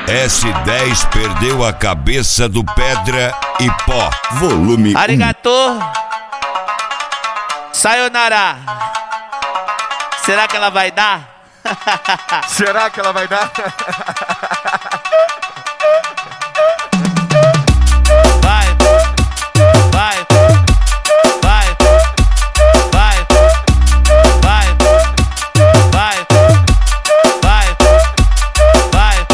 S10 perdeu a cabeça do Pedra e Pó. Volume 1. Arigato. Sayonara. Será que ela vai dar? Será que ela vai dar? Vai, vai, vai, vai, vai, vai, vai, vai.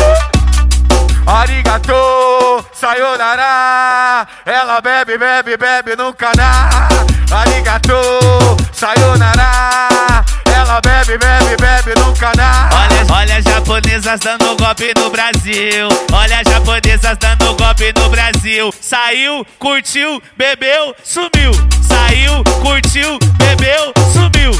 Arigato, sayonara. Ela bebe, bebe, bebe, nunca dá. Arigato, sayonara. Ela bebe, bebe, bebe, nunca dá. Olha as japonesas dando golpe no Brasil. Olha as japonesas dando golpe no Brasil. Saiu, curtiu, bebeu, sumiu. Saiu, curtiu, bebeu, sumiu.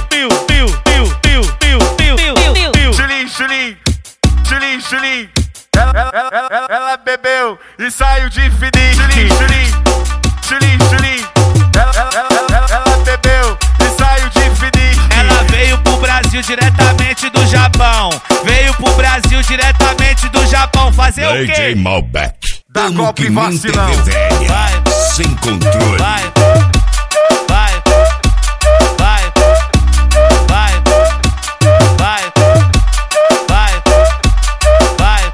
Chulim, chulim, chulim, chulim. Ela bebeu e saiu de fininho. Chulim, chulim, chulim, chulim. Ela bebeu e saiu de fininho. Ela veio pro Brasil diretamente do Japão. Veio pro Brasil diretamente do Japão. Fazer o quê? DJ Malbec. Dá Como golpe que nem vacilão. TV velha. Vai, Sem controle. vai, vai, vai, vai, vai, vai, vai.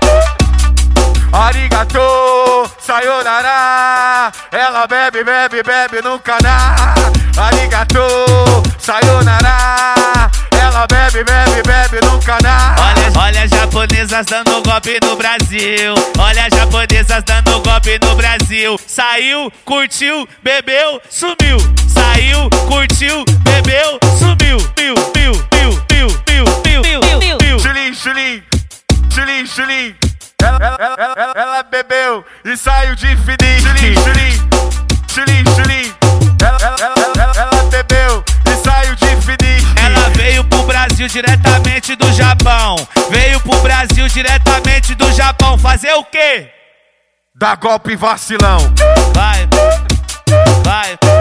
Arigato, sayonara. Ela bebe, bebe, bebe, nunca dá. Arigato, sayonara. Ela bebe, bebe, bebe, nunca dá. Olha as japonesas dando golpe no Brasil. Olha as japonesas dando golpe no Brasil. Saiu, curtiu, bebeu, sumiu. Saiu, curtiu, bebeu, sumiu. Chulim, chulim, chulim, chulim. Ela bebeu e saiu de fininho. Chulim, chulim, chulim, chulim. Ela bebeu e saiu de fininho. Ela veio pro Brasil diretamente do Japão. Veio pro Brasil diretamente do Japão. Fazer o quê? Dá golpe vacilão. Vai, vai.